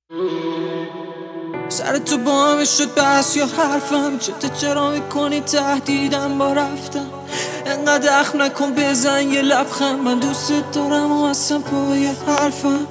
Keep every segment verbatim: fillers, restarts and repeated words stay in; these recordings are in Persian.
سر تو با همه شد بحث یا حرفم، چته چرا میکنی تهدیدم با رفتم؟ انقدر اخم نکن بزن یه لبخند، من دوست دارم و اصلا پای حرفم.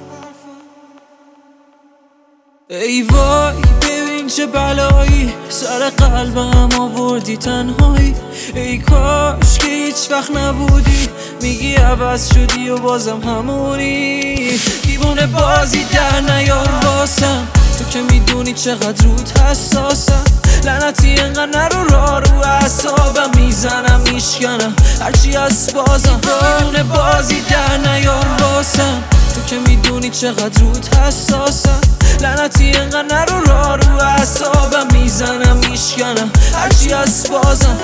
ای وای ببین چه بلایی سر قلبم آوردی تنهایی. ای کاش که هیچ وقت نبودی، میگی عوض شدی و بازم همونی. دیوونه بازی در نیار واسم، تو که میدونی چقدر رود حساسم. لعنتی انقدر نرو را رو اعصابم، میزنم میشکنم هرچی از بازم. دیوونه بازی در نیار واسم، تو که میدونی چقدر رود حساسم. لعنتی انقدر نرو را رو اعصابم، میزنم میشکنم هرچی از بازم.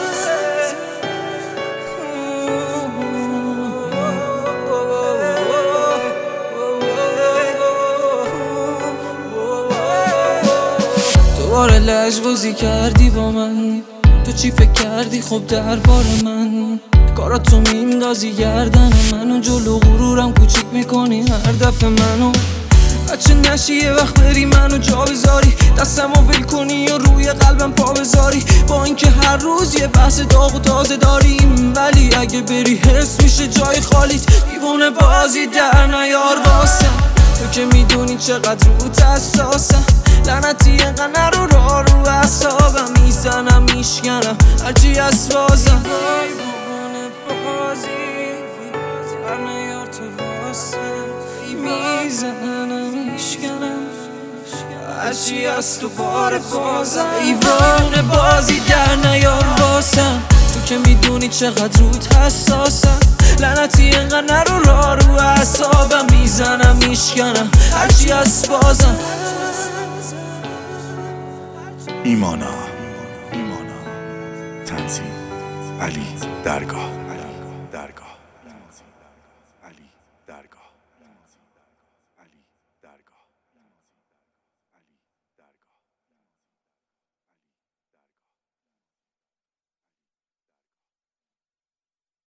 دوباره لجبازی کردی با من، تو چی فکر کردی خب دربار من؟ کاراتو میندازی گردن منو، جلو غرورم کوچیک میکنی هر دفعه منو. بچه نشی یه وقت بری منو جا بذاری، دستمو ول کنی و روی قلبم پا بذاری. با اینکه هر روز یه بحث داغ و تازه داریم، ولی اگه بری حس میشه جای خالیت. دیوونه بازی در نیار واسم، تو که میدونی چقدر روت حساسم. لعنتی اینقدر نرو را رو اعصابم، میزنم میشکنم هرچی از بازم. دیوونه بازی در نیار تو واسم، میزنم میشکنم هرچی از تو بار بازم. دیوونه بازی در نیار واسم، تو که میدونی چقدر رود حساسم. لعنتی اینقدر نرو را رو اعصابم، میزنم میشکنم هرچی از بازم. ایمانا ایمانا تنظیم علی درگاه.